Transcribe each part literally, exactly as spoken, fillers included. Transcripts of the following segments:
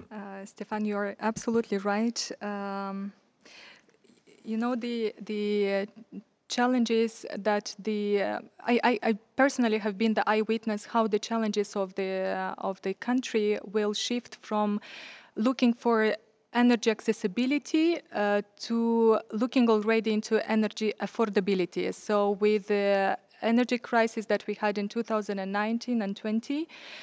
Uh, Stefan, you're absolutely right. Um, you know, the the uh, challenges that the uh, I, I, I personally have been the eyewitness how the challenges of the uh, of the country will shift from looking for energy accessibility uh, to looking already into energy affordability. So with the energy crisis that we had in two thousand nineteen and twenty,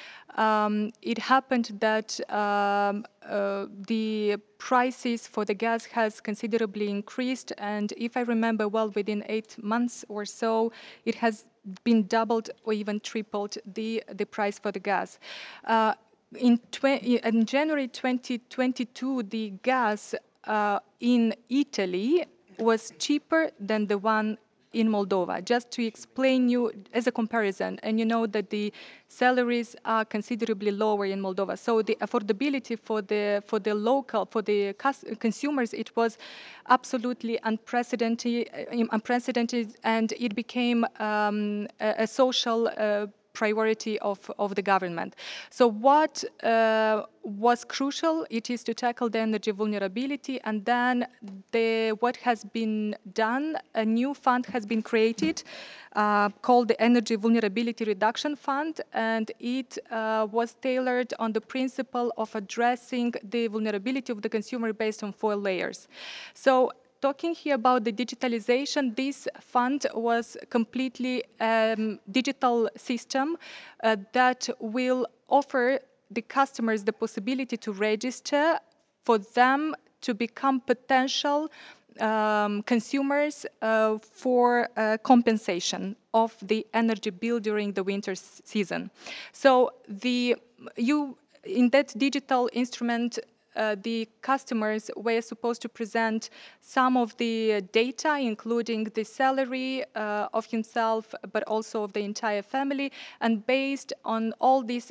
um, it happened that um, uh, the prices for the gas has considerably increased, and if I remember well, within eight months or so, it has been doubled or even tripled the the price for the gas. Uh, in, in January twenty twenty-two, the gas uh, in Italy was cheaper than the one in Moldova, just to explain you as a comparison. And you know that the salaries are considerably lower in Moldova. So the affordability for the for the local, for the consumers, it was absolutely unprecedented, uh, unprecedented, and it became um, a, a social uh, priority of, of the government. So what uh, was crucial, it is to tackle the energy vulnerability, and then the, what has been done, a new fund has been created uh, called the Energy Vulnerability Reduction Fund, and it uh, was tailored on the principle of addressing the vulnerability of the consumer based on four layers. So talking here about the digitalization, this fund was completely um, digital system uh, that will offer the customers the possibility to register for them to become potential um, consumers uh, for uh, compensation of the energy bill during the winter season. So the you in that digital instrument, uh, the customers were supposed to present some of the data, including the salary uh, of himself, but also of the entire family. And based on all this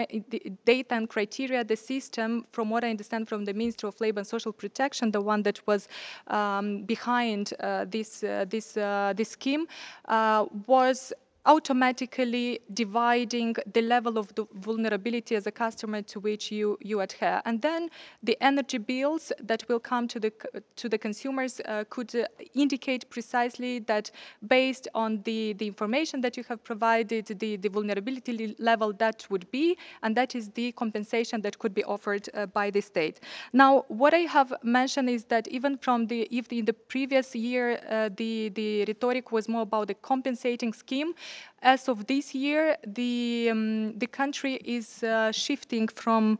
data and criteria, the system, from what I understand from the Ministry of Labor and Social Protection, the one that was um, behind uh, this, uh, this, uh, this scheme, uh, was automatically dividing the level of the vulnerability as a customer to which you, you adhere. And then the energy bills that will come to the, to the consumers uh, could uh, indicate precisely that based on the, the information that you have provided, the, the vulnerability level that would be, and that is the compensation that could be offered uh, by the state. Now, what I have mentioned is that even from the, if in the previous year, uh, the, the rhetoric was more about the compensating scheme, as of this year, the, um, the country is uh, shifting from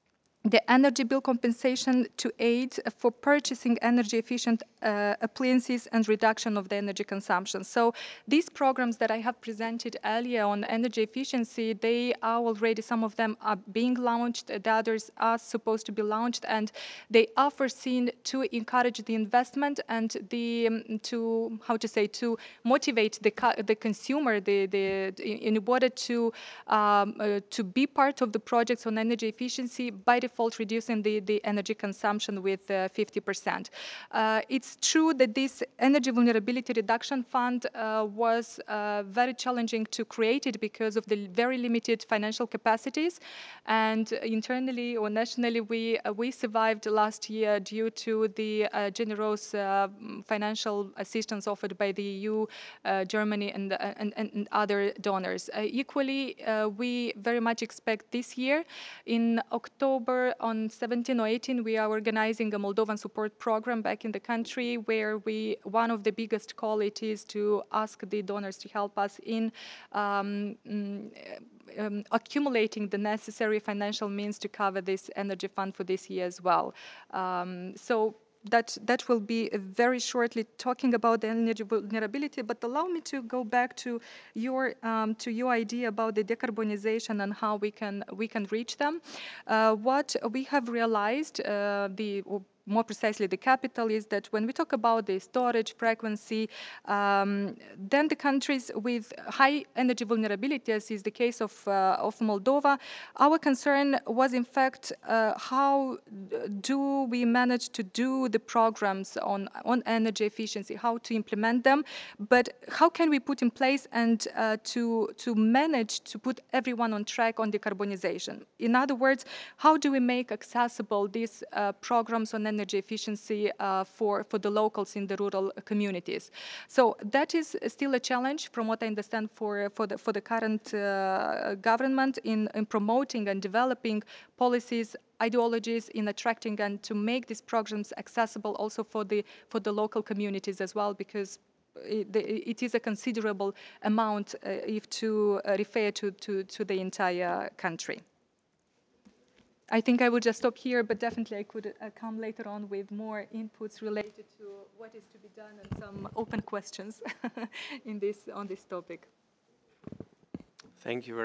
the energy bill compensation to aid for purchasing energy efficient uh, appliances and reduction of the energy consumption. So these programs that I have presented earlier on energy efficiency, they are already, some of them are being launched, the others are supposed to be launched, and they are foreseen to encourage the investment and the, um, to, how to say, to motivate the, the consumer the, the, in order to, um, uh, to be part of the projects on energy efficiency, by default reducing the, the energy consumption with uh, fifty percent. Uh, it's true that this Energy Vulnerability Reduction Fund uh, was uh, very challenging to create it because of the very limited financial capacities. And internally or nationally, we, uh, we survived last year due to the uh, generous uh, financial assistance offered by the E U, uh, Germany, and, and, and other donors. Uh, equally, uh, we very much expect this year, in October on seventeen or eighteen, we are organizing a Moldovan support program back in the country, where we, one of the biggest call it is to ask the donors to help us in um, mm, um, accumulating the necessary financial means to cover this energy fund for this year as well. Um, so that that will be very shortly talking about the energy vulnerability, but allow me to go back to your um, to your idea about the decarbonization and how we can we can reach them. Uh, what we have realized, uh, the more precisely the capital, is that when we talk about the storage frequency, um, then the countries with high energy vulnerability, as is the case of, uh, of Moldova, our concern was in fact uh, how do we manage to do the programs on, on energy efficiency, how to implement them, but how can we put in place and uh, to, to manage to put everyone on track on decarbonization. In other words, how do we make accessible these uh, programs on energy efficiency uh, for, for the locals in the rural communities? So that is still a challenge, from what I understand, for, for, the, for the current uh, government in, in promoting and developing policies, ideologies, in attracting and to make these programs accessible also for the, for the local communities as well, because it, it is a considerable amount uh, if to uh, refer to, to, to the entire country. I think I will just stop here, but definitely I could uh, come later on with more inputs related to what is to be done and some open questions in this, on this topic. Thank you very